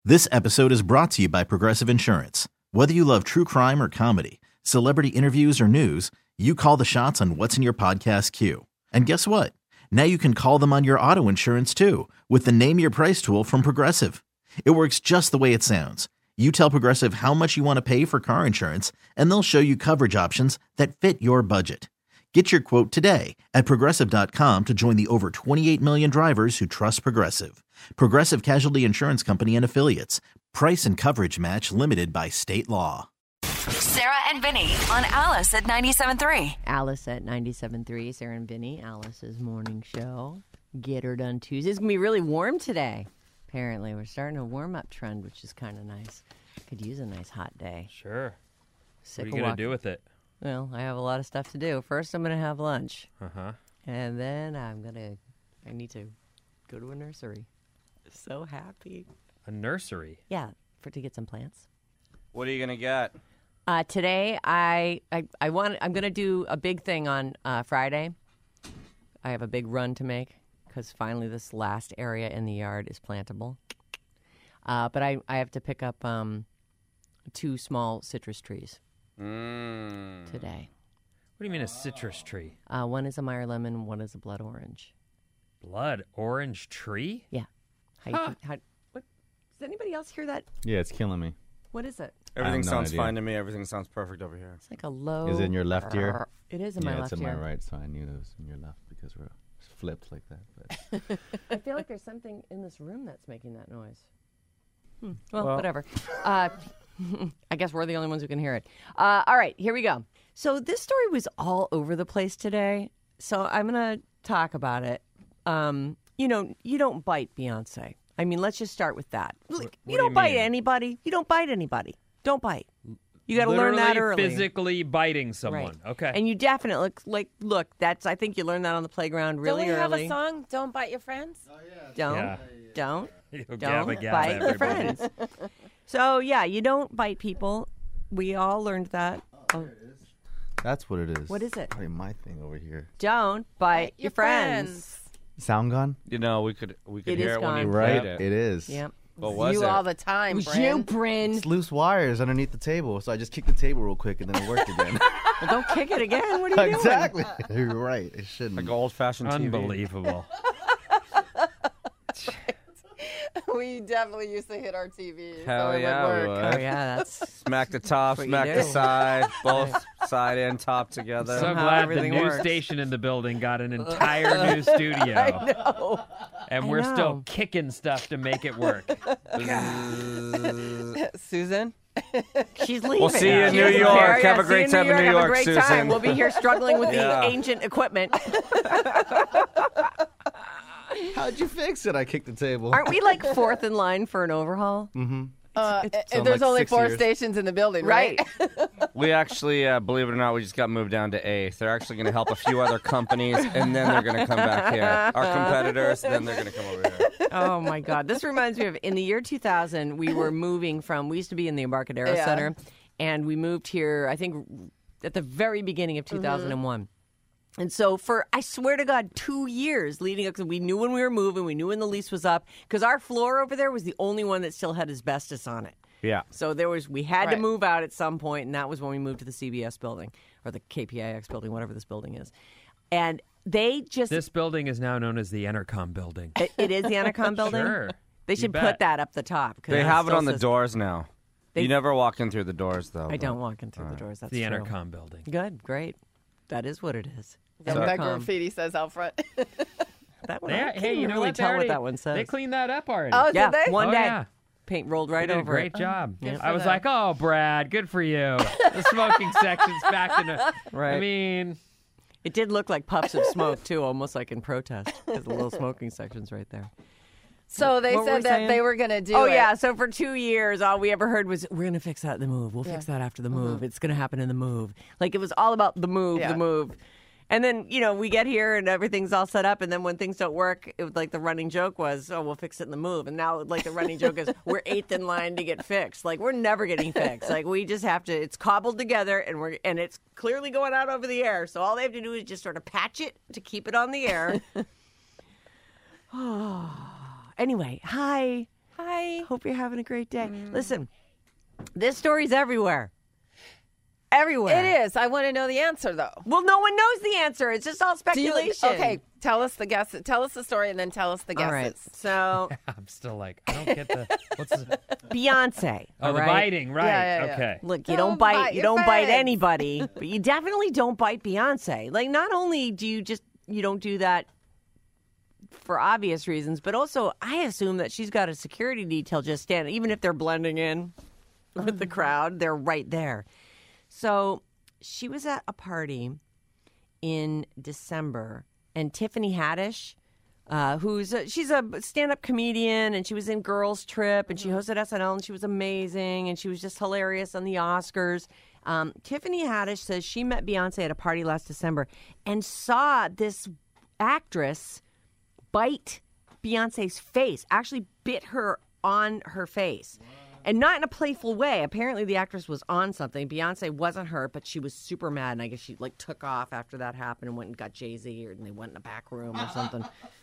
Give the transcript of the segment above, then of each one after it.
This episode is brought to you by Progressive Insurance. Whether you love true crime or comedy, celebrity interviews or news, you call the shots on what's in your podcast queue. And guess what? Now you can call them on your auto insurance too with the Name Your Price tool from Progressive. It works just the way it sounds. You tell Progressive how much you want to pay for car insurance, and they'll show you coverage options that fit your budget. Get your quote today at Progressive.com to join the over 28 million drivers who trust Progressive. Progressive Casualty Insurance Company and Affiliates. Price and coverage match limited by state law. Sarah and Vinny on Alice at 97.3. Alice at 97.3, Sarah and Vinny, Alice's morning show. Get her done Tuesday. It's going to be really warm today. Apparently, we're starting a warm-up trend, which is kind of nice. Could use a nice hot day. Sure. Sick What are you going to do with it? Well, I have a lot of stuff to do. First, I'm going to have lunch. Uh-huh. And then I need to go to a nursery. So happy. A nursery? Yeah, to get some plants. What are you going to get? Today, I'm going to do a big thing on Friday. I have a big run to make because finally this last area in the yard is plantable. But I have to pick up 2 small citrus trees today. What do you mean a citrus tree? One is a Meyer lemon, one is a blood orange. Blood orange tree? Yeah. What? Does anybody else hear that? Yeah, it's killing me. What is it? Everything no sounds idea. fine to me. Everything sounds perfect over here. It's like a low. Is it in your left ear? It is in my left it's in ear. my right, so I knew it was in your left because we're flipped like that. But I feel like there's something in this room that's making that noise. Well, whatever. I guess we're the only ones who can hear it. All right, here we go. So this story was all over the place today, so I'm going to talk about it. You don't bite Beyonce. I mean, let's just start with that. You don't bite anybody. You don't bite anybody. Don't bite. You got to learn that early. Physically biting someone. Right. Okay. And you definitely, look, I think you learn that on the playground really Don't we early. have a song, Don't Bite Your Friends? Don't Gabba, bite gabba, your everybody. friends. So, yeah, you don't bite people. We all learned that. Oh, that's what it is. What is it? Probably my thing over here. don't bite your friends. Sound gone? You know, we could It hear is it when you gone. Right. played it. It is. Yep. What was you it? all the time, Was Bryn. you, Bryn? It's loose wires underneath the table, so I just kicked the table real quick and then it worked again. Well, don't kick it again. What are you Exactly. You're right. It shouldn't. Like old-fashioned TV. Unbelievable. We definitely used to hit our TV. Hell so it yeah, would we work. would. Oh, yeah, that's... Smack the top, That's what you smack the do. side, both side and top together. So Somehow glad the everything new works. station in the building got an entire new studio. I know. And I we're know. still kicking stuff to make it work. Susan? She's leaving. We'll see you in She New doesn't York. care. Have Yeah, a great see you time in New Have York, a great Susan. time. We'll be here struggling with Yeah. the ancient equipment. How'd you fix it? I kicked the table. Aren't we like fourth in line for an overhaul? Mm-hmm. And there's like only 6 4 years. stations in the building, right? We actually, believe it or not, we just got moved down to 8th. They're actually going to help a few other companies, and then they're going to come back here. Our competitors, then they're going to come over here. Oh, my God. This reminds me of in the year 2000, we were moving from, we used to be in the Embarcadero Yeah. Center, and we moved here, I think, at the very beginning of 2001. And so for, I swear to God, 2 years leading up, because we knew when we were moving, we knew when the lease was up, because our floor over there was the only one that still had asbestos on it. Yeah. So we had to Right. move out at some point, and that was when we moved to the CBS building, or the KPIX building, whatever this building is. And they just, This building is now known as the Entercom building. it is the Entercom building? Sure. They You should bet. put that up the top. 'cause They it have it still on the says- doors now. They- You never walk in through the doors, though. I don't walk in through the doors. That's The true. Entercom building. Good, great. That is what it is. The Entercom. graffiti says out front. That one, They- I can't hey, you even know really what? tell They what that one They says. cleaned that up already. Oh, Yeah, did they? one Oh, day. yeah. Paint rolled They right did over a great it. job. Good I for was them. like, oh, Brad, good for you. The smoking section's back in the... Right. I mean, It did look like puffs of smoke, too, almost like in protest, because the little smoking section's right there. So they What were we said that saying? they were going to do Oh, it. yeah. So for 2 years, all we ever heard was, we're going to fix that in the move. We'll fix that after the move. It's going to happen in the move. Like, it was all about the move, Yeah. the move. And then, we get here and everything's all set up. And then when things don't work, it was like the running joke was, oh, we'll fix it in the move. And now, like, the running joke is, we're 8th in line to get fixed. Like, we're never getting fixed. Like, we just have to, it's cobbled together and it's clearly going out over the air. So all they have to do is just sort of patch it to keep it on the air. Anyway, hi. Hi. Hope you're having a great day. Listen, this story's everywhere. Everywhere. It is. I want to know the answer, though. Well, no one knows the answer. It's just all speculation. Okay, tell us the guess. Tell us the story, and then tell us the guesses. All right. So, I'm still like, I don't get the what's the, Beyonce. oh all the right? biting, right? Yeah, yeah. Okay. Look, you Don't don't bite. bite You your don't bite face. anybody, but you definitely don't bite Beyonce. Like, not only do you don't do that for obvious reasons, but also I assume that she's got a security detail just standing, even if they're blending in with the crowd, they're right there. So she was at a party in December, and Tiffany Haddish, she's a stand-up comedian, and she was in Girls Trip, and she hosted SNL, and she was amazing, and she was just hilarious on the Oscars. Tiffany Haddish says she met Beyonce at a party last December and saw this actress bite Beyonce's face, actually bit her on her face. And not in a playful way. Apparently the actress was on something. Beyonce wasn't hurt, but she was super mad. And I guess she took off after that happened and went and got Jay-Z, and they went in the back room or something.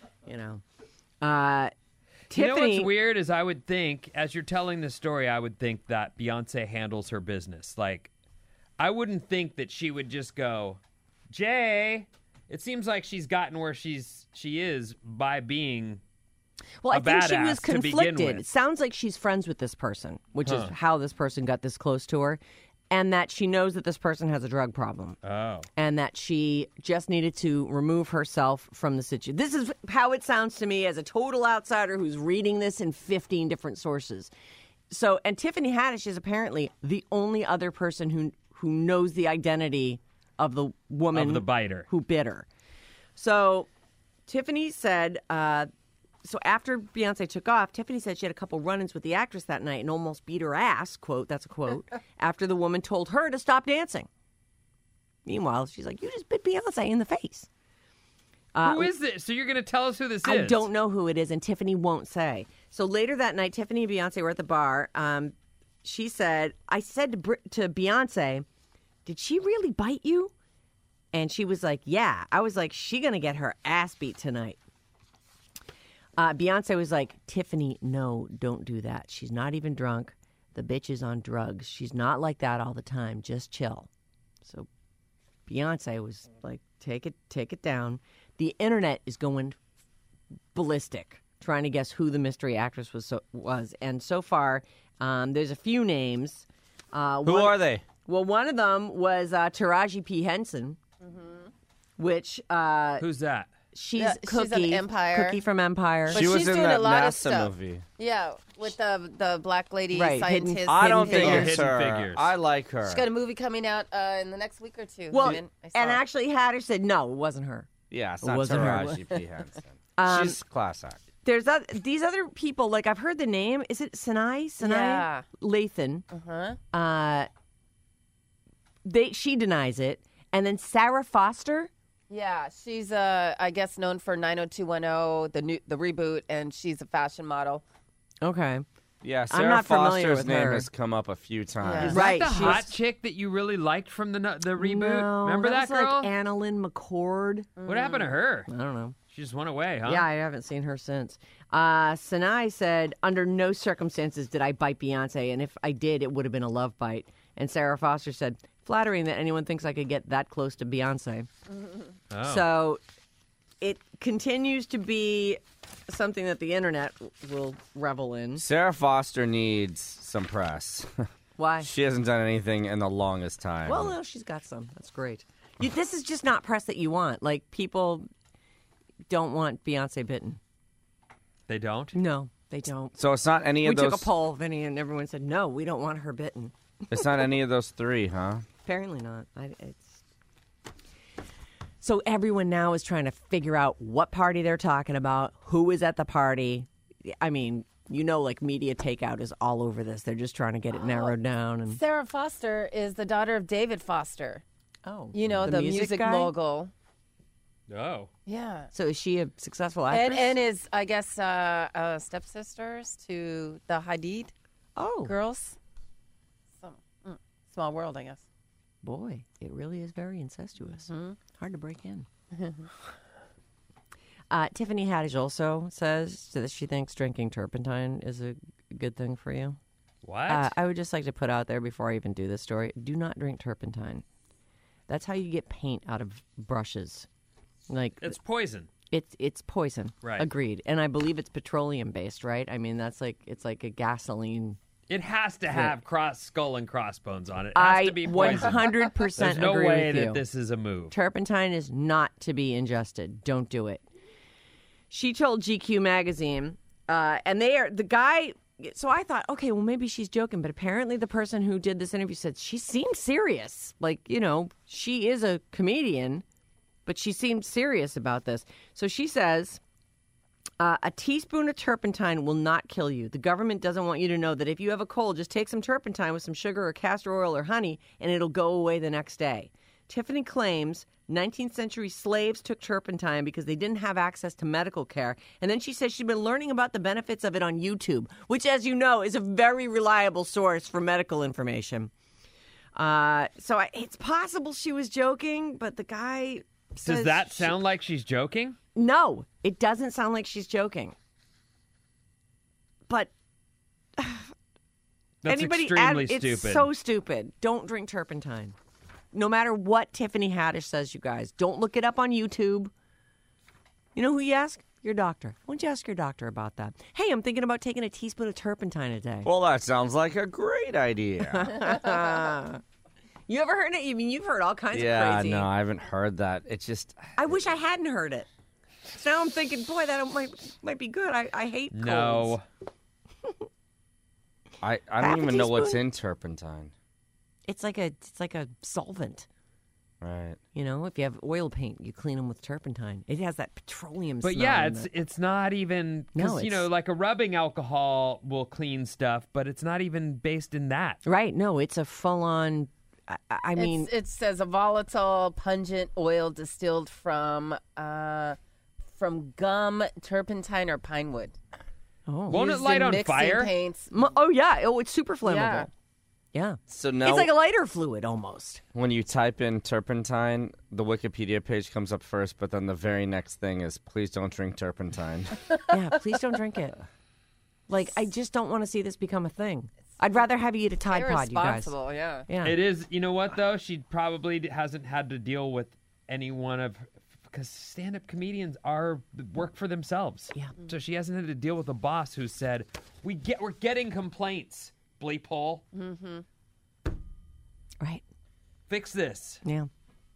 Tiffany. You know what's weird is I would think, as you're telling the story, I would think that Beyonce handles her business. Like, I wouldn't think that she would just go, Jay. It seems like she's gotten where she is by being Well, I think she badass was to begin conflicted. with. It sounds like she's friends with this person, which is how this person got this close to her, and that she knows that this person has a drug problem. Oh. And that she just needed to remove herself from the situation. This is how it sounds to me as a total outsider who's reading this in 15 different sources. So, and Tiffany Haddish is apparently the only other person who knows the identity of the woman Of the biter. who bit her. So Tiffany said, so after Beyonce took off, Tiffany said she had a couple run-ins with the actress that night and almost beat her ass, quote, that's a quote, after the woman told her to stop dancing. Meanwhile, she's like, you just bit Beyonce in the face. Who is this? So you're going to tell us who this is? I don't know who it is, and Tiffany won't say. So later that night, Tiffany and Beyonce were at the bar. She said, I said to Beyonce, did she really bite you? And she was like, yeah. I was like, she going to get her ass beat tonight. Beyonce was like, Tiffany, no, don't do that. She's not even drunk. The bitch is on drugs. She's not like that all the time. Just chill. So Beyonce was like, take it down. The internet is going ballistic, trying to guess who the mystery actress was. And so far, there's a few names. Who are they? Well, one of them was Taraji P. Henson, which Who's that? she's she's Cookie. of Empire. Cookie from Empire. But She was she's in doing that a lot of NASA stuff. movie. Yeah, with the black lady Right, scientist. I don't think Figures. it's Hidden her. Figures. I like her. She's got a movie coming out in the next week or two. Well, I saw and it. actually Hatter said no, it wasn't her. Yeah, it's not wasn't her. Taraji P. Henson. She's class act. There's these other people, like I've heard the name. Is it Sinai? Yeah. Lathan. She denies it. And then Sarah Foster. Yeah, she's I guess known for 90210, the reboot, and she's a fashion model. Okay. Yeah, I'm Sarah not familiar Foster's with name her. has come up a few times. Is Right, that the she's- hot chick that you really liked from the reboot? No, Remember that was girl? like Annalyn McCord. What happened to her? I don't know. She just went away, huh? Yeah, I haven't seen her since. Sinai said, under no circumstances did I bite Beyonce, and if I did, it would have been a love bite. And Sarah Foster said, flattering that anyone thinks I could get that close to Beyonce. Oh. So it continues to be something that the internet will revel in. Sarah Foster needs some press. Why? She hasn't done anything in the longest time. Well, no, she's got some. That's great. This is just not press that you want. Like, people don't want Beyonce bitten. They don't? No, they don't. So it's not any We of those. took a poll, Vinny, and everyone said, no, we don't want her bitten. It's not any of those three, huh? Apparently not. So everyone now is trying to figure out what party they're talking about, who is at the party. I mean, like media takeout is all over this. They're just trying to get it narrowed down. And Sarah Foster is the daughter of David Foster. oh, You know, the music guy? mogul. Oh. Yeah. So is she a successful actress? And is, I guess, stepsisters to the Hadid oh, girls. Small world, I guess. boy, it really is very incestuous. Hard to break in. Tiffany Haddish also says that she thinks drinking turpentine is a good thing for you. What? I would just like to put out there before I even do this story, do not drink turpentine. That's how you get paint out of brushes. Like It's poison. It's poison. Right. Agreed. And I believe it's petroleum based, right? I mean, it's like a gasoline. It has to have skull and crossbones on it. It has to be poison. 100% There's no agree way with that you. this is a move. Turpentine is not to be ingested. Don't do it. She told GQ magazine, and the guy. So I thought, okay, well, maybe she's joking. But apparently the person who did this interview said she seemed serious. Like, she is a comedian, but she seemed serious about this. So she says, a teaspoon of turpentine will not kill you. The government doesn't want you to know that if you have a cold, just take some turpentine with some sugar or castor oil or honey, and it'll go away the next day. Tiffany claims 19th century slaves took turpentine because they didn't have access to medical care. And then she says she's been learning about the benefits of it on YouTube, which, as you know, is a very reliable source for medical information. It's possible she was joking, but the guy says... Does that sound like she's joking? No, it doesn't sound like she's joking. But... That's extremely stupid. It's so stupid. Don't drink turpentine. No matter what Tiffany Haddish says, you guys. Don't look it up on YouTube. You know who you ask? Your doctor. Why don't you ask your doctor about that? Hey, I'm thinking about taking a teaspoon of turpentine a day. Well, that sounds like a great idea. You ever heard it? I mean, you've heard all kinds of crazy. Yeah, no, I haven't heard that. It's just... I wish I hadn't heard it. So now I'm thinking, boy, that might be good. I hate colds. No. I don't even know what's in turpentine. It's like a solvent. Right. If you have oil paint, you clean them with turpentine. It has that petroleum smell. But yeah, in it. it's not even... Because, like a rubbing alcohol will clean stuff, but it's not even based in that. Right. No, it's a full-on... I mean... It says a volatile, pungent oil distilled from gum, turpentine, or pine wood. Oh. Won't it Used light in on mixing fire? paints. Oh, yeah. Oh, it's super flammable. Yeah. So now, it's like a lighter fluid almost. when you type in turpentine, the Wikipedia page comes up first, but then the very next thing is, please don't drink turpentine. Yeah, please don't drink it. Like, I just don't want to see this become a thing. I'd rather have you eat a Tide Pod, you guys. Irresponsible, yeah. Yeah. It is... You know what, though? She probably hasn't had to deal with any one of... Because stand-up comedians work for themselves. Yeah. So she hasn't had to deal with a boss who said, we're getting complaints, bleep hole. Mm-hmm. Right. Fix this. Yeah.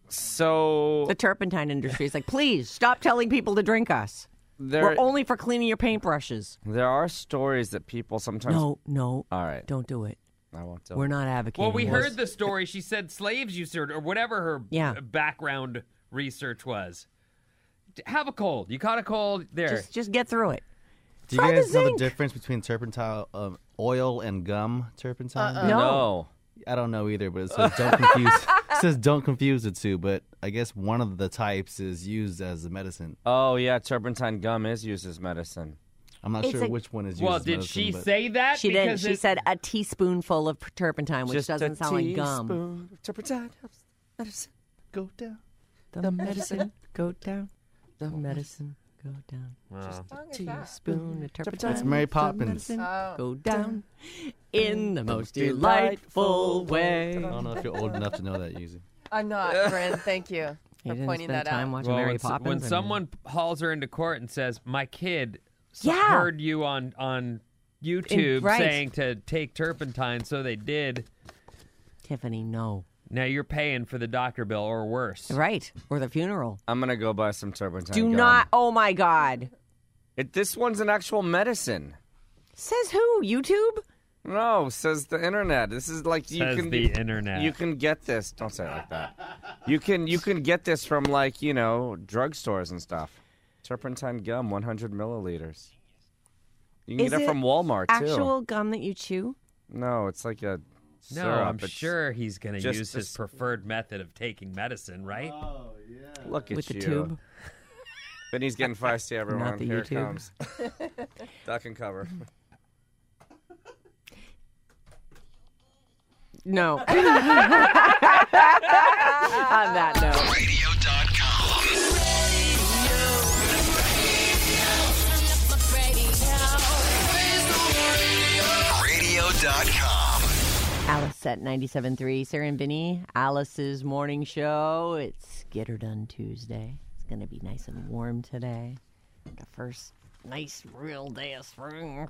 So The turpentine industry is like, please stop telling people to drink us. We're only for cleaning your paintbrushes. there are stories that people sometimes... No. All right. Don't do it. I won't do We're it. not advocating. Well, we this. heard the story. She said slaves used to, or whatever her Yeah. background research was. Have a cold. You caught a cold. There. Just get through it. Do you Try guys the know the zinc. difference between turpentine, oil and gum turpentine? No. I don't know either, but it says don't confuse. It says don't confuse the two, but I guess one of the types is used as a medicine. Oh, yeah, turpentine gum is used as medicine. I'm not It's sure like- which one is used Well, as did medicine. she but say that? She didn't. Because She it- said a teaspoonful of turpentine, which Just doesn't a sound like gum. teaspoon of turpentine helps medicine go down. The medicine go down. The medicine go down. Wow. Teaspoon of turpentine. It's Mary the Poppins. medicine Oh. Go down in the most delightful way. I don't know if you're old enough to know that, Yuzi. I'm not, Brent. Thank you You for didn't pointing spend that time out. watching Well, Mary when, Poppins. when I mean- someone hauls her into court and says, "My kid Yeah. heard you on YouTube right. saying to take turpentine," so they did. Tiffany, no. Now you're paying for the doctor bill or worse. Right. Or the funeral. I'm going to go buy some turpentine Do gum. not. Oh, my God. This one's an actual medicine. Says who? YouTube? No, says the internet. This is like you Says can the internet. You can get this. Don't say it like that. You can get this from drugstores and stuff. Turpentine gum, 100 milliliters. You can Is get it from Walmart too. Actual gum that you chew? No, it's like a No, syrup. I'm It's- sure he's going to just use his this- preferred method of taking medicine, right? Look at With the you. tube? Then he's getting feisty, everyone. Not the Here YouTube. it comes. Duck and cover. No. On that note. Radio.com. Alice at 97.3. Sarah and Vinny, Alice's morning show. It's Get Her Done Tuesday. It's going to be nice and warm today. The first nice real day of spring.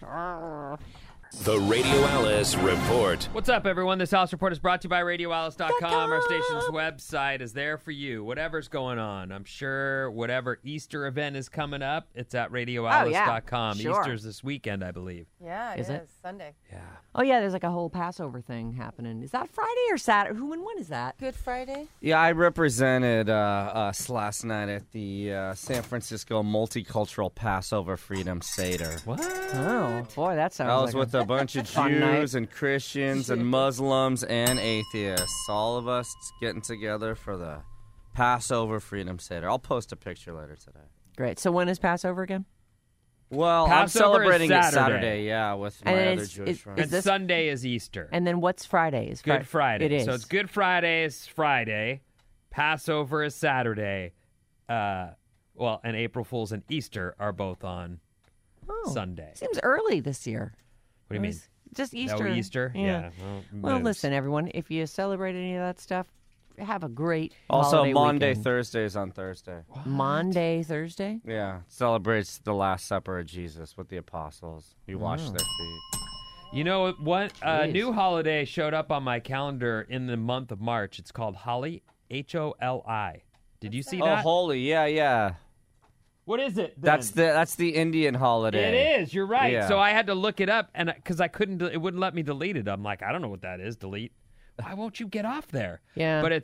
The Radio Alice Report. What's up, everyone? This Alice Report is brought to you by RadioAlice.com. Our station's website is there for you. Whatever's going on. I'm sure whatever Easter event is coming up, it's at RadioAlice.com. Sure. Easter's this weekend, I believe. Yeah, Is it? Sunday. Yeah. Oh, yeah, there's like a whole Passover thing happening. Is that Friday or Saturday? When is that? Good Friday. Yeah, I represented us last night at the San Francisco Multicultural Passover Freedom Seder. What? Oh, boy, that sounds I was like with a bunch of fun Jews night. and Christians and Muslims and atheists. All of us getting together for the Passover Freedom Seder. I'll post a picture later today. Great. So when is Passover again? Well, I'm Passover is celebrating it Saturday. Saturday, yeah, with my And other it's- Jewish is friends. And this- Sunday is Easter. And then what's Friday? Is Good Friday. It is. So it's Good Friday is Friday. Passover is Saturday. And April Fool's and Easter are both on Sunday. Seems early this year. What do you mean? Just Easter. Oh, Easter? Yeah. Well, moves. listen, everyone, if you celebrate any of that stuff, have a great Also, holiday Maundy weekend. Thursdays on Thursday. Maundy Thursday? Yeah, celebrates the Last Supper of Jesus with the apostles. You wash their feet. You know what? A Jeez. new holiday showed up on my calendar in the month of March. It's called Holi, Holi. Did you see Oh, that? holy, yeah. What is it? Then? That's the Indian holiday. It is. You're right. Yeah. So I had to look it up, and because I couldn't, it wouldn't let me delete it. I'm like, I don't know what that is. Delete. Why won't you get off there? Yeah. But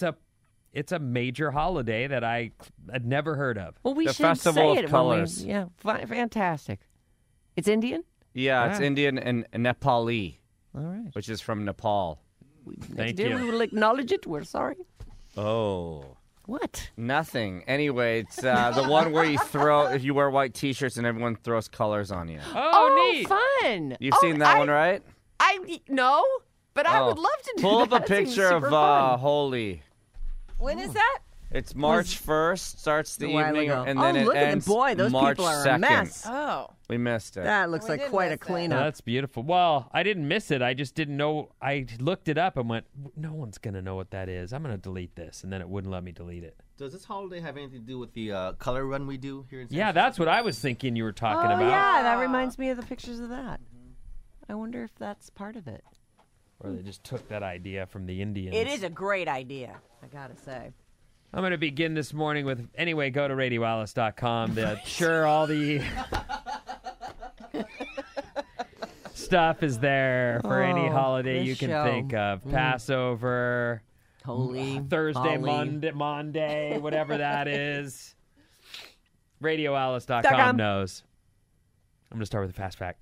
it's a major holiday that I had never heard of. Well, we The should Festival say of it Colors. when we... Yeah, fantastic. It's Indian? Yeah, it's Yeah. Indian and Nepali, All right. which is from Nepal. Thank Dear, you. we will acknowledge it. We're sorry. Oh. What? Nothing. Anyway, it's the one where if you wear white T-shirts and everyone throws colors on you. Oh, neat. fun. You've seen that one, right? No, but I Oh. would love to do Pull up that. a That seems picture of super fun. Holy. When is that? It's March 1st, starts the A while evening, ago. and Oh, then it look at the ends boy, those March people are a 2nd. mess. Oh. We missed it. That looks We like did quite a miss that. cleanup. That's beautiful. Well, I didn't miss it. I just didn't know. I looked it up and went, no one's going to know what that is. I'm going to delete this. And then it wouldn't let me delete it. Does this holiday have anything to do with the color run we do here in San Yeah, that's what I was thinking you were talking Oh, about. yeah, that reminds me of the pictures of that. I wonder if that's part of it. Or they just took that idea from the Indians. It is a great idea, I gotta say. I'm going to begin this morning with, anyway, go to RadioAlice.com. Sure, all the stuff is there for any Oh, holiday this you can show. think of. Passover, Holy Thursday, Holly. Monday, whatever that is. RadioAlice.com .com. knows. I'm going to start with a fast fact.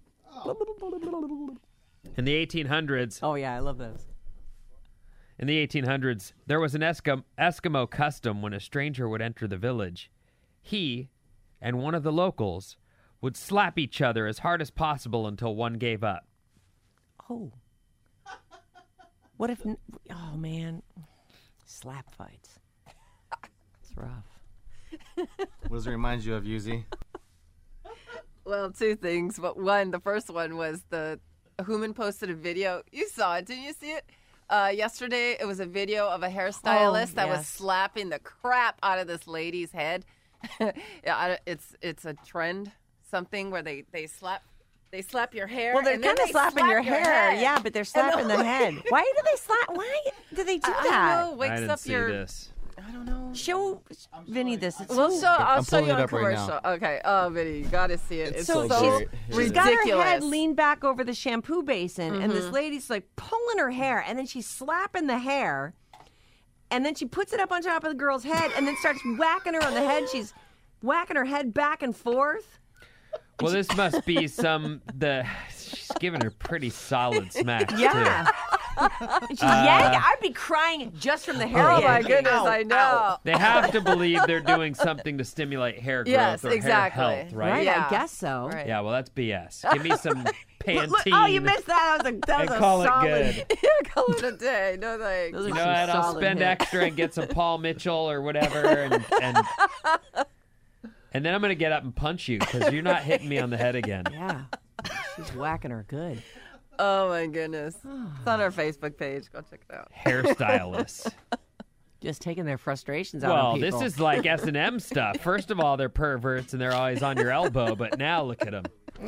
In the 1800s, Oh yeah, I love those. In the 1800s, there was an Eskimo custom when a stranger would enter the village. He and one of the locals would slap each other as hard as possible until one gave up. Oh. What if? Oh man, slap fights. It's rough. What does it remind you of, Yuzi? Well, two things. But one, the first one was the Human posted a video. You saw it, didn't you see it? Yesterday, it was a video of a hairstylist that was yes. slapping the crap out of this lady's head. It's a trend, something where they slap your hair. Well, they're and then kind of they slapping slap your hair. head. Yeah, but they're slapping the head. Why do they slap? Why do they do I that? don't know. Wakes I didn't up see your. this. I don't know. Show Vinny this. It's We'll so- show. I'll I'm show you pulling it on up right now. commercial. Okay. Oh, Vinny, you got to see it. It's So so she's got her head ridiculous. leaned back over the shampoo basin, and this lady's like pulling her hair, and then she's slapping the hair, and then she puts it up on top of the girl's head, and then starts whacking her on the head. She's whacking her head back and forth. Well, this must be she's giving her pretty solid smack, too. Yeah. She's yanking. I'd be crying just from the hair. Oh my yanking. goodness, Ow, I know. ow. They have to believe they're doing something to stimulate hair growth Yes, or exactly. hair health, right? Right, Yeah. I guess so. Right. Yeah, well, that's BS. Give me some Pantene. Look, oh, you missed that. That was and a call solid. it good. Yeah, call it a day. No thanks. Those are You know some what? I'll solid spend hits. extra and get some Paul Mitchell or whatever, and then I'm going to get up and punch you because you're not hitting me on the head again. Yeah, she's whacking her good. Oh my goodness. It's on our Facebook page. Go check it out. Hairstylists. Just taking their frustrations out Well, on people. this is like S&M stuff. First of all, they're perverts and they're always on your elbow, but now look at them.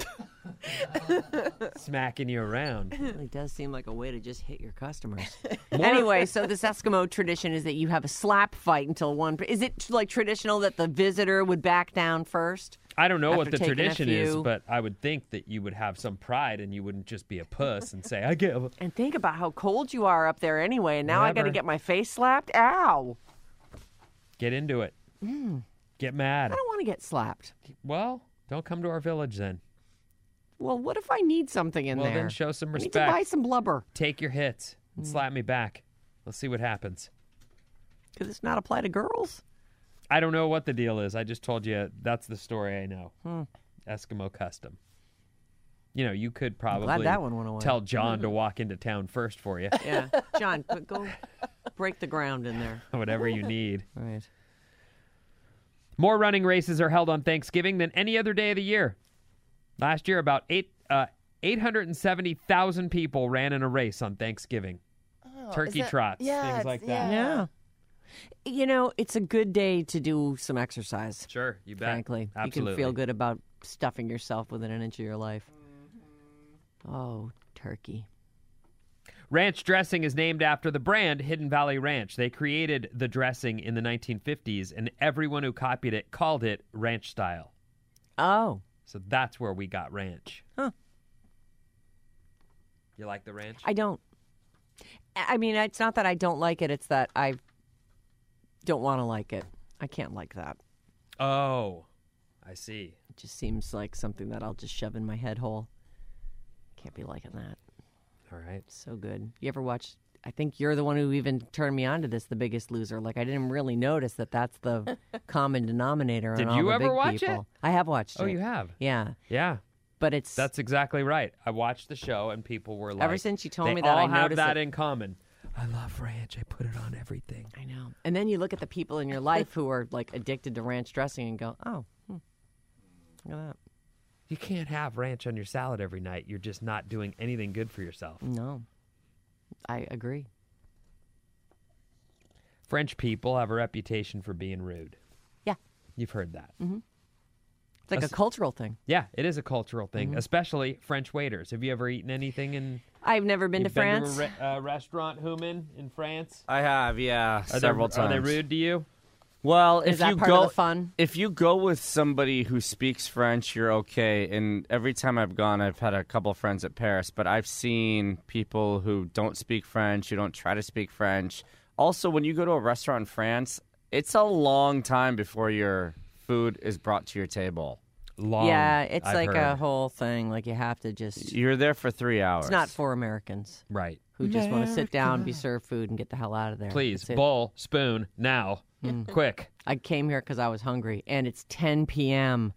Smacking you around. It really does seem like a way to just hit your customers. Anyway, so this Eskimo tradition is that you have a slap fight until one. Is it like traditional that the visitor would back down first? I don't know what After the taking a tradition is, few. but I would think that you would have some pride and you wouldn't just be a puss and say, I give. And think about how cold you are up there anyway, and now I got to Whatever. get my face slapped? Ow. Get into it. Get mad. I don't want to get slapped. Well, don't come to our village then. Well, what if I need something in Well, there? then show some I need to buy respect. some blubber. Take your hits and slap me back. Let's see what happens. Does this not apply to girls? I don't know what the deal is. I just told you that's the story I know. Eskimo custom. You know, you could probably glad that one went away. tell John to walk into town first for you. Yeah. John, go break the ground in there. Whatever you need. Right. More running races are held on Thanksgiving than any other day of the year. Last year, about 870,000 people ran in a race on Thanksgiving. Turkey trots, things like that. Yeah. You know, it's a good day to do some exercise. Sure, you bet. Frankly, Absolutely. you can feel good about stuffing yourself within an inch of your life. Oh, turkey. Ranch dressing is named after the brand Hidden Valley Ranch. They created the dressing in the 1950s, and everyone who copied it called it ranch style. Oh. So that's where we got ranch. Huh. You like the ranch? I don't. I mean, it's not that I don't like it. It's that I don't want to like it. I can't like that. Oh, I see. It just seems like something that I'll just shove in my head hole. Can't be liking that. All right. So good. You ever watch? I think you're the one who even turned me on to this, The Biggest Loser. Like, I didn't really notice that that's the common denominator. Did on all you the ever big watch people. it? I have watched it. Oh, you have? Yeah. Yeah. But it's That's exactly right. I watched the show, and people were like, ever since you told they me that, all I have noticed that it. in common. I love ranch. I put it on everything. I know. And then you look at the people in your life who are like addicted to ranch dressing and go, oh, look at that. You can't have ranch on your salad every night. You're just not doing anything good for yourself. No, I agree. French people have a reputation for being rude. Yeah. You've heard that. It's like a cultural thing. Yeah, it is a cultural thing, especially French waiters. Have you ever eaten anything in I've never been to you've been France. to a restaurant, Human, in France? I have, yeah, several times. Are they rude to you? Well, Is if that you part go, of the fun? if you go with somebody who speaks French, you're okay. And every time I've gone, I've had a couple friends at Paris, but I've seen people who don't speak French, who don't try to speak French. Also, when you go to a restaurant in France, it's a long time before your food is brought to your table. Long. Yeah, it's I've like a heard. whole thing. Like you have to just. You're there for 3 hours. It's not for Americans Right. who just want to sit down, be served food, and get the hell out of there. Please, That's it. bowl, spoon, now. Quick. I came here because I was hungry, and it's 10 p.m.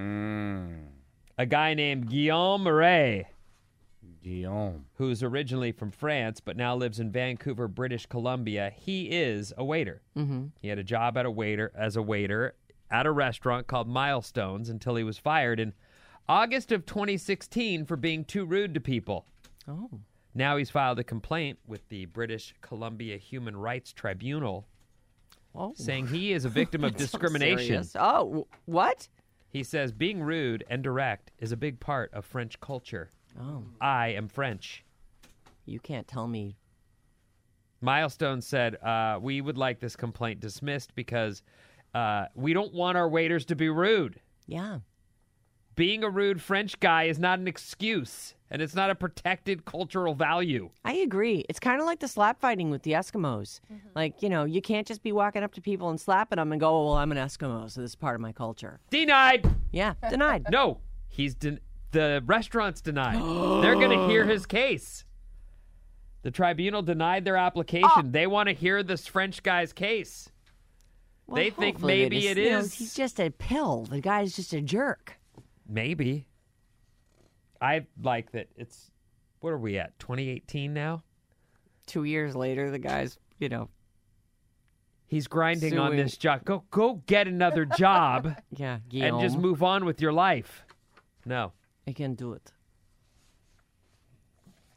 A guy named Guillaume Marais, Guillaume. who's originally from France but now lives in Vancouver, British Columbia. He is a waiter. Mm-hmm. He had a job as a waiter at a restaurant called Milestones until he was fired in August of 2016 for being too rude to people. Oh. Now he's filed a complaint with the British Columbia Human Rights Tribunal Oh. saying he is a victim of discrimination. Serious. Oh, what? He says being rude and direct is a big part of French culture. Oh, I am French. you can't tell me. Milestone said, we would like this complaint dismissed because we don't want our waiters to be rude. Yeah. Being a rude French guy is not an excuse, and it's not a protected cultural value. I agree. It's kind of like the slap fighting with the Eskimos. Like, you know, you can't just be walking up to people and slapping them and go, oh, well, I'm an Eskimo, so this is part of my culture. Denied. Yeah, denied. No, the restaurant's denied. They're going to hear his case. The tribunal denied their application. They want to hear this French guy's case. Well, they think hopefully maybe just, it you know, is. he's just a pill. The guy's just a jerk. Maybe. I like that it's, what are we at, 2018 now? 2 years later, the guy's, you know, He's grinding on Suing. this job. Go get another job yeah, and Guillaume. just move on with your life. No. I can do it.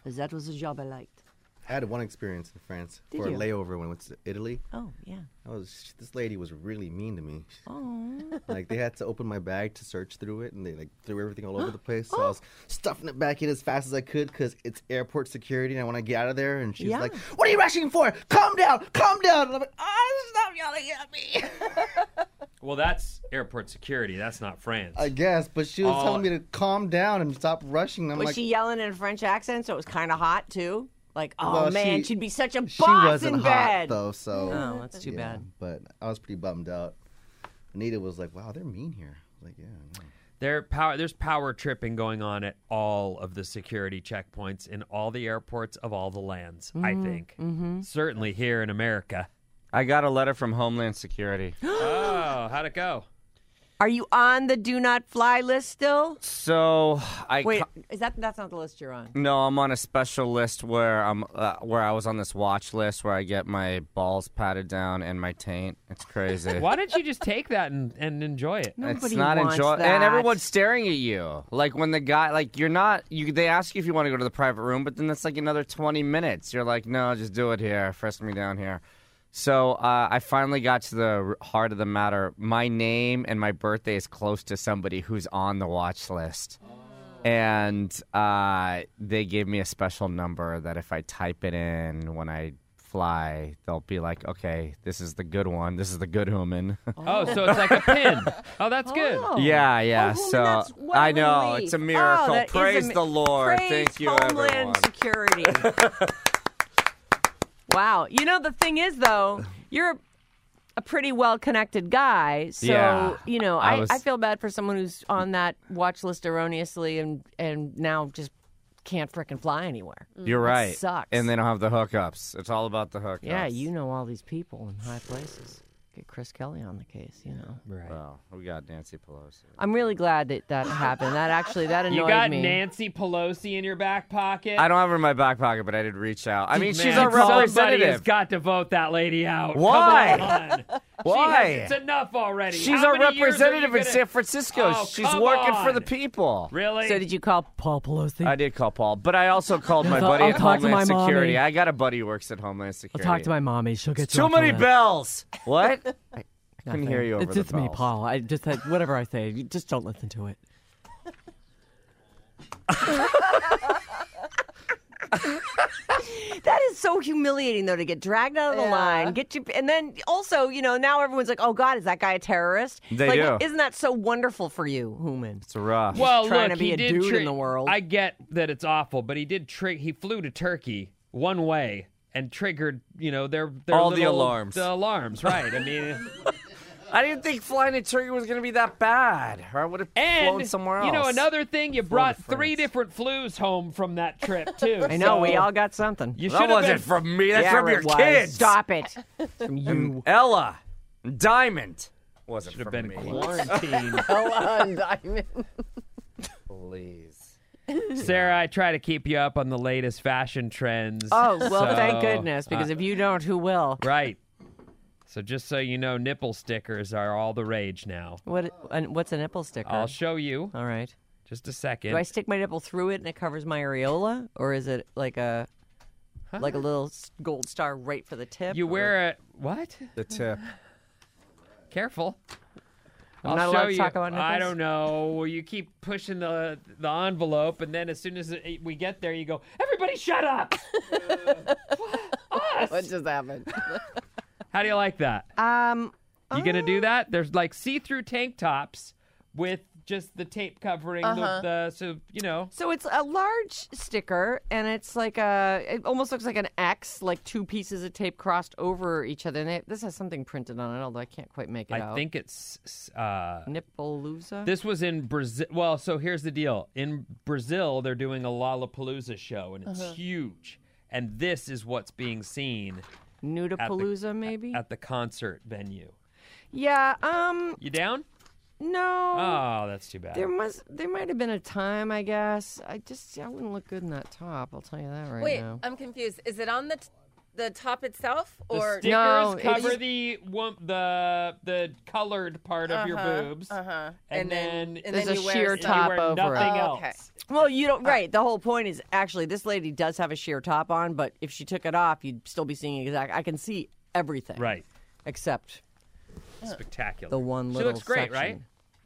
Because that was a job I liked. I had one experience in France Did for you? a layover when I went to Italy. Oh, yeah. This lady was really mean to me. Oh. Like, they had to open my bag to search through it, and they, like, threw everything all over the place. So I was stuffing it back in as fast as I could because it's airport security, and I want to get out of there. And she's like, what are you rushing for? Calm down, calm down. And I'm like, stop yelling at me. Well, that's airport security. That's not France. I guess, but she was telling me to calm down and stop rushing. And I'm Was like, she yelling in a French accent, so it was kind of hot, too? Like, oh, Well, man, she'd be such a boss she wasn't in hot, bed. though, so. Oh, that's too bad. But I was pretty bummed out. Anita was like, wow, they're mean here. I was like, yeah. There's power tripping going on at all of the security checkpoints in all the airports of all the lands, I think. Mm-hmm. Certainly here in America. I got a letter from Homeland Security. Oh, how'd it go? Are you on the do not fly list still? So Wait, that's not the list you're on? No, I'm on a special list where I was on this watch list where I get my balls patted down and my taint. It's crazy. Why don't you just take that and enjoy it? Nobody It's not wants enjoy, that. and everyone's staring at you. Like when the guy, like you're not. They ask you if you want to go to the private room, but then that's like another 20 minutes. You're like, no, just do it here. Frisk me down here. So I finally got to the heart of the matter. My name and my birthday is close to somebody who's on the watch list. And they gave me a special number that if I type it in when I fly, they'll be like, okay, this is the good one. This is the good human. Oh, so it's like a pin. Oh, that's good. Yeah. Oh, So that's what I a know. relief. It's a miracle. that is Praise the Lord. Praise Thank you, Homeland everyone. Security. Wow. You know, the thing is, though, you're a pretty well-connected guy. So, Yeah, you know, I I feel bad for someone who's on that watch list erroneously and now just can't frickin' fly anywhere. You're right. sucks. And they don't have the hookups. It's all about the hookups. Yeah, you know all these people in high places. Get Chris Kelly on the case, you know. Right. Well, we got Nancy Pelosi. I'm really glad that happened. That annoyed You got me. Nancy Pelosi in your back pocket? I don't have her in my back pocket, but I did reach out. I mean, she's Man, our somebody has representative. got to vote that lady out. Why? Come on. Why? It's enough already. She's How our many years are you representative in gonna- San Francisco. Oh, She's come working for on. the people. Really? So did you call Paul Pelosi? I did call Paul, but I also called my Yes, buddy I'll at talk to Homeland my Security. mommy. I got a buddy who works at Homeland Security. mommy. She'll get Too many bells. What? I couldn't hear you over It's the just me, bells. Paul. I just said whatever I say. You just don't listen to it. That is so humiliating, though, to get dragged out of the line, and then also, you know, now everyone's like, "Oh God, is that guy a terrorist?" They like, do. Isn't that so wonderful for you, Human? It's rough. well, trying look, to be he a did dude in the world. I get that it's awful, but he did he flew to Turkey one way and triggered, you know, their All the little- alarms. The alarms, right? I mean, I didn't think flying to Turkey was going to be that bad, or I would have flown and somewhere else. you know, another thing, you brought to 3 France. different flus home from that trip too. I know, we so all got something. You that should have wasn't been. from me. That's Yeah, from your it was. kids. Stop it. From you. And Ella, Diamond, wasn't Should have from been me. quarantined. Diamond. Please. Sarah, I try to keep you up on the latest fashion trends. Oh, well, so, thank goodness, because if you don't, who will? Right. So just so you know, nipple stickers are all the rage now. What's a nipple sticker? I'll show you. All right. Just a second. Do I stick my nipple through it and it covers my areola, or is it like a little gold star right for the tip? You or- wear a what? The tip. Careful. I'm I'll not show allowed to you. talk about I nipples? don't know. Well, you keep pushing the envelope, and then as soon as we get there, you go, "Everybody, shut up!" What just happened? How do you like that? You gonna do that? There's like see-through tank tops with just the tape covering the so you know. So it's a large sticker, and it's like it almost looks like an X, like 2 pieces of tape crossed over each other. And this has something printed on it, although I can't quite make it out. I think it's Nippalooza? this was in Brazil. Well, so here's the deal. In Brazil, they're doing a Lollapalooza show, and it's huge. And this is what's being seen Nudapalooza, maybe? at the concert venue. Yeah, You down? no. Oh, that's too bad. There might have been a time, I guess. I wouldn't look good in that top. I'll tell you that right Wait, now. I'm confused. Is it on the the top itself, The or stickers No, cover it's- the colored part of your boobs, and then There's then a you wear sheer some- top you wear over it. nothing Oh, else. okay. Well, you don't. Right. The whole point is actually this lady does have a sheer top on, but if she took it off, you'd still be seeing exact. I can see everything. Right. Except Spectacular. the one She little. looks great, section.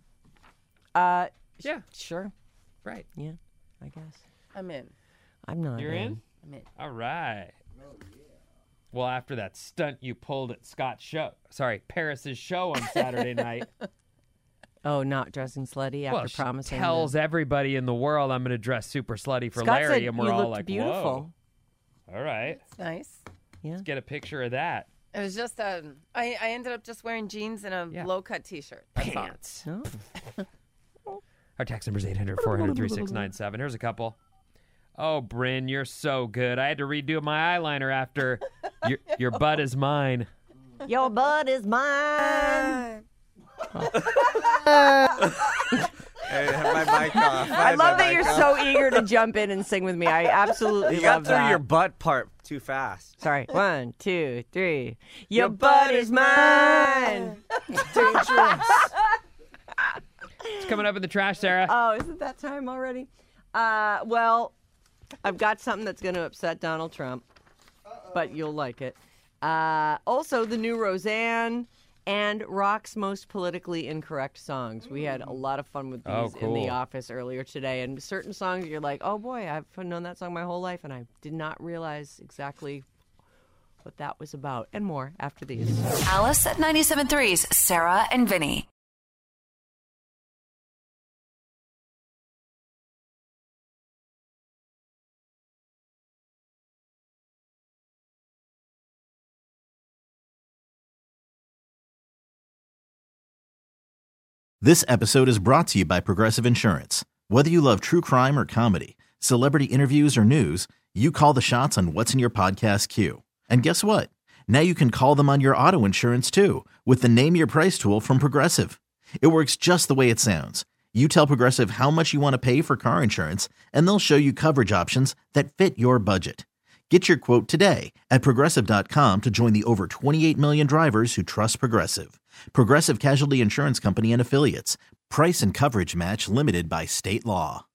Yeah. Sure. Right. Yeah. I guess. I'm in. I'm not. You're in? I'm in. All right. Well, after that stunt you pulled at Paris's show on Saturday night. Oh, not dressing slutty after Well, she promising. tells everybody in the world I'm going to dress super slutty for Scott Larry, said and we're you all looked like, beautiful. whoa. All right. It's nice. Yeah. Let's get a picture of that. It was just I ended up just wearing jeans and a low cut T-shirt. That's all. Pants. Oh. Our text number is 800-400-3697. Here's a couple. Oh, Bryn, you're so good. I had to redo my eyeliner after your butt is mine. Your butt is mine. Hey, have my mic off. I love that you're so eager to jump in and sing with me. I absolutely You got love through that. your butt part too fast. Sorry. 1, 2, 3. Your butt is mine. Dangerous. It's coming up in the trash, Sarah. Oh, is it that time already? Well, I've got something that's going to upset Donald Trump, but you'll like it. Also, the new Roseanne and Rock's most politically incorrect songs. We had a lot of fun with these Oh, in the cool. office earlier today. And certain songs, you're like, oh boy, I've known that song my whole life, and I did not realize exactly what that was about. And more after these. Alice at 97.3's Sarah and Vinny. This episode is brought to you by Progressive Insurance. Whether you love true crime or comedy, celebrity interviews or news, you call the shots on what's in your podcast queue. And guess what? Now you can call them on your auto insurance too with the Name Your Price tool from Progressive. It works just the way it sounds. You tell Progressive how much you want to pay for car insurance, and they'll show you coverage options that fit your budget. Get your quote today at Progressive.com to join the over 28 million drivers who trust Progressive. Progressive Casualty Insurance Company and Affiliates. Price and coverage match limited by state law.